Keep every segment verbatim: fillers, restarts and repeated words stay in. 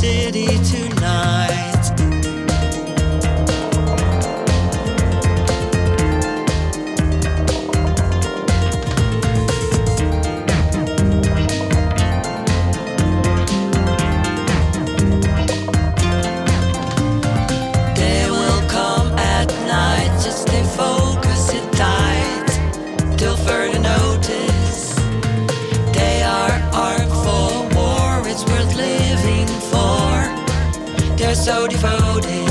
city tonight. They will come at night, just stay focused, sit tight, till further notice. They are armed for war, it's worth living for. They're so devoted.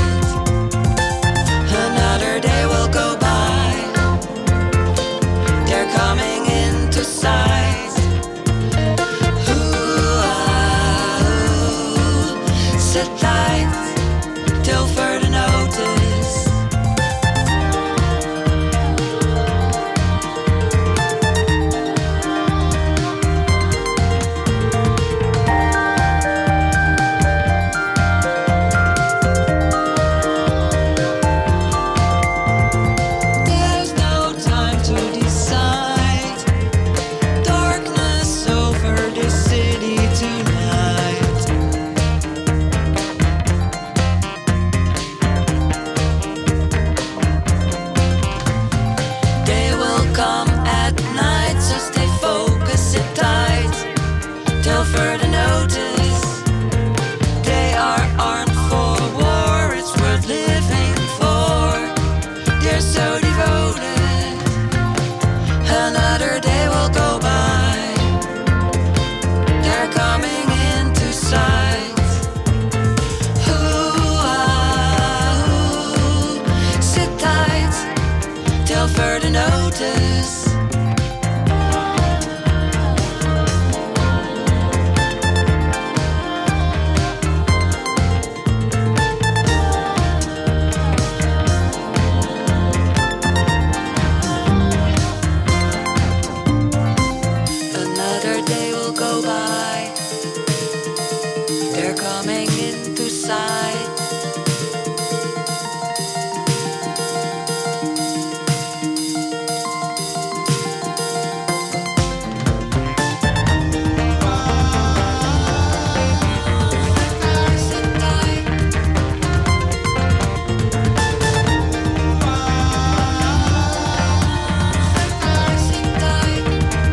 Another day will go by. They're coming into sight. Ooh, ah, ooh. Sit tight till further notice. There's no time to decide. Darkness over the city tonight. They will come at night, so stay focused, sit tight, till further notice. They are armed for war, it's worth living for. They're so devoted. Another day will go by. They're coming into sight. Ooh, ah, ooh. Sit tight till further notice. Another day will go by. They're coming into sight. Sit tight. Sit tight.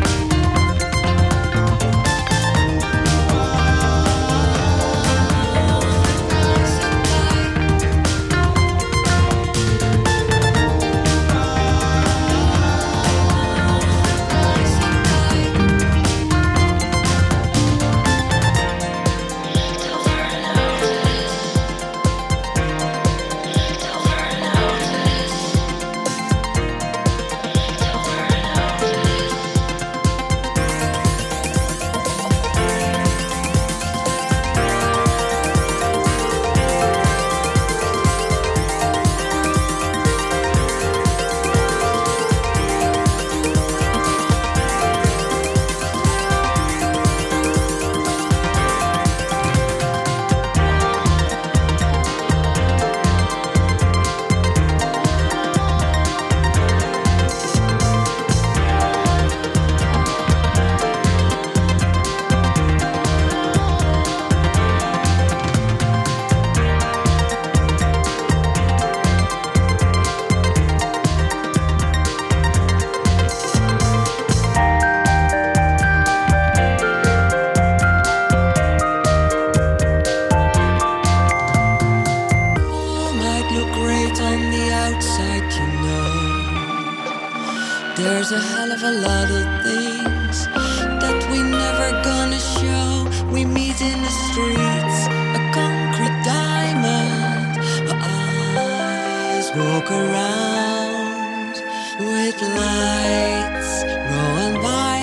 All might look great on the outside, you know. There's a hell of a lot of things that we never gonna show. We meet in the streets, a concrete diamond. Our eyes walk around with lights, raw and wide.